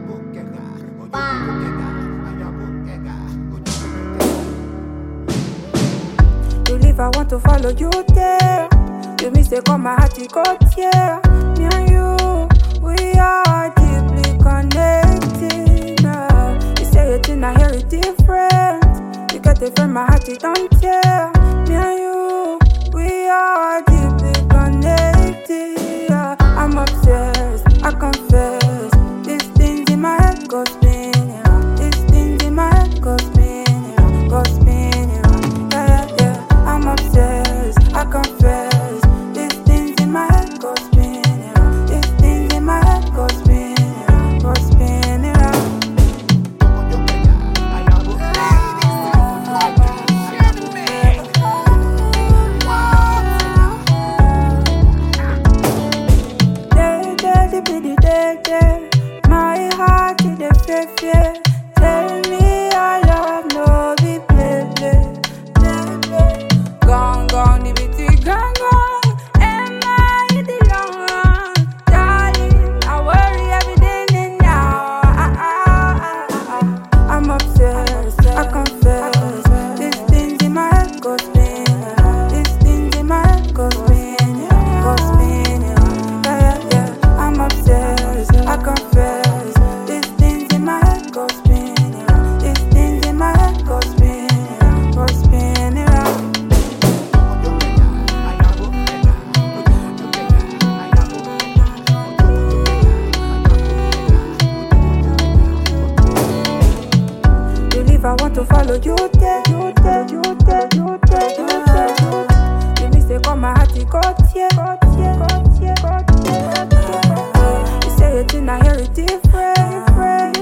You leave, I want to follow you there. You mistake on my heart, it got here. Me and you, we are deeply connected now. You say it in a hear it different. You get it from my heart, it don't care. Me and you, we are deeply connected. I'm obsessed, I confess. These things in my head go spinning. These things in my head go spinning, go spinning. Yeah, yeah, yeah. I'm obsessed, I confess. These things in my head go spinning. These things in my head go spinning, go spinning. My heart is a fear. Tell me I love no be play. Gone, gone, the bitty gone, gone. Am I the long run? Darling, I worry every day and now. I'm obsessed, I confess. These things in my head go spinning. These things in my head go spinning, go spinning. Yeah, yeah, yeah. I'm obsessed, I confess. These things in my head go spinning. These things in my head go spinning, go spinning. You leave, I want to follow you there. You mistake on my heart, it got here. You say it in a hear it different.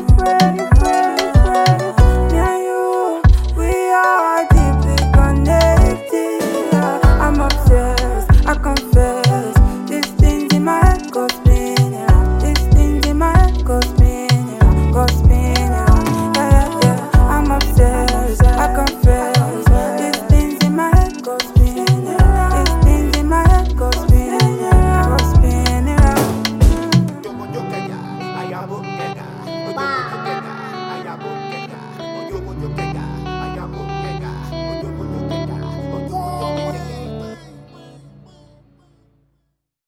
Me and you, we are deeply connected. I'm obsessed, I confess. These things in my head go spinning. These things in my head go spinning, go spinning. Yeah, yeah. I'm obsessed, I confess. These things in my head go spinning. These things in my head go spinning, go spinning.